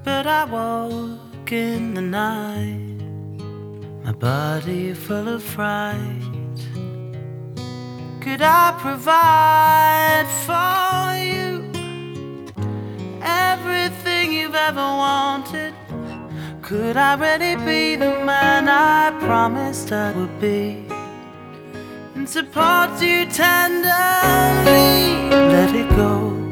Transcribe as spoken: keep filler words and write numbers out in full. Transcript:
But I woke in the night, my body full of fright. Could I provide for you everything you've ever wanted? Could I really be the man I promised I would be, and support you tenderly? Let it go.